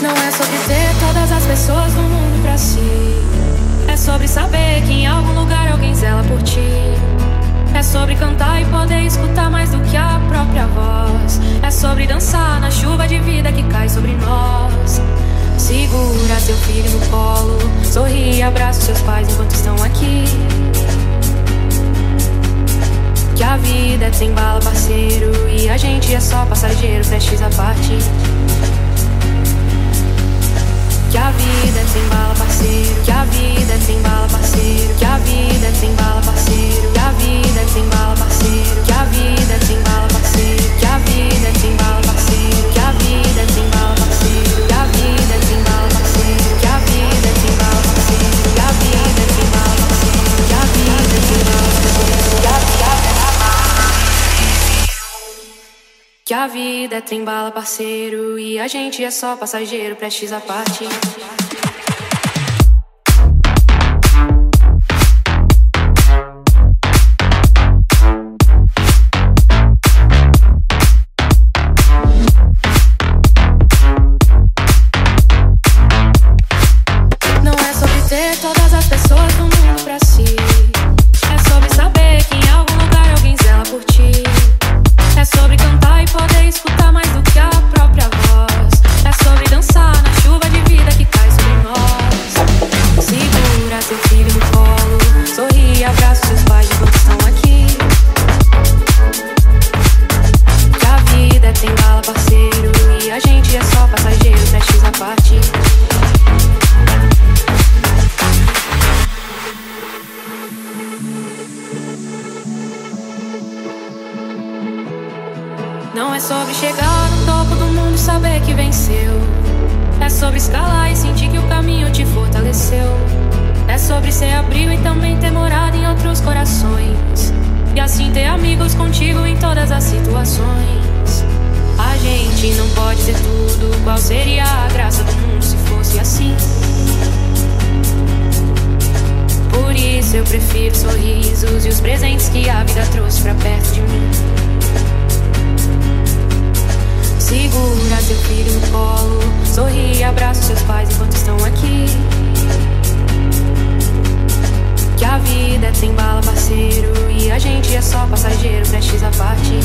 Não é sobre ter todas as pessoas do mundo pra si. É sobre saber que em algum lugar alguém zela por ti. É sobre cantar e poder escutar mais do que a própria voz. É sobre dançar na chuva de vida que cai sobre nós. Segura seu filho no colo, sorri e abraça os seus pais enquanto estão aqui. Que a vida é trem bala, parceiro, e a gente é só passageiro, prestes a partir. Que a vida é trem bala, parceiro, que a vida é trem bala, parceiro, que a vida é trem bala, parceiro, que a vida é trem bala, parceiro, que a vida é trem bala, parceiro, que a vida é trem bala, parceiro, que a vida é trem bala, parceiro, que a vida é trem bala, parceiro, que a vida é trem bala, parceiro, que a vida é trem bala, parceiro, que a vida é trem bala, parceiro, que a vida é trem bala, parceiro, e a gente é só passageiro, prestes a partir. Não é sobre ter todas as pessoas do mundo pra si. É sobre saber que em algum lugar alguém zela por ti. É sobre cantar e poder escutar mais do que a própria voz. É sobre dançar na chuva de vida que cai sobre nós. Segura seu filho no colo, sorri e abraça seus pais enquanto estão aqui. Que a vida é trem bala, parceiro, e a gente é só passageiro, prestes a partir. Não é sobre chegar no topo do mundo e saber que venceu. É sobre escalar e sentir que o caminho te fortaleceu. É sobre ser abrigo e também ter morado em outros corações. E assim ter amigos contigo em todas as situações. A gente não pode ser tudo. Qual seria a graça do mundo se fosse assim? Por isso eu prefiro sorrisos e os presentes que a vida trouxe pra perto de mim. Segura seu filho no colo, sorri e abraça os seus pais enquanto estão aqui. Que a vida é trem bala, parceiro, e a gente é só passageiro, prestes a partir.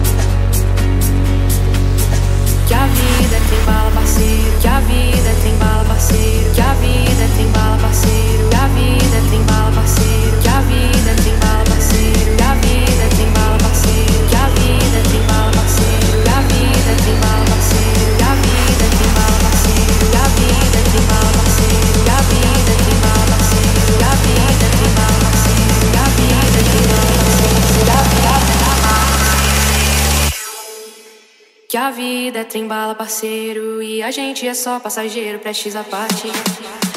Que a vida é trem bala, parceiro, que a vida é trem bala, parceiro, que a vida é trem bala, parceiro, que a vida é trem bala, parceiro, que a vida é trem bala, parceiro, que a vida é trem bala, parceiro, que a vida é trem bala, parceiro, que a vida é trem bala, parceiro, que a vida é trem bala, parceiro, que a vida é trem bala, parceiro, que a vida é trem bala, parceiro, que a vida é trem bala, parceiro, que a vida é trem bala, parceiro, que a vida é trem bala, parceiro, e a gente é só passageiro, prestes a partir.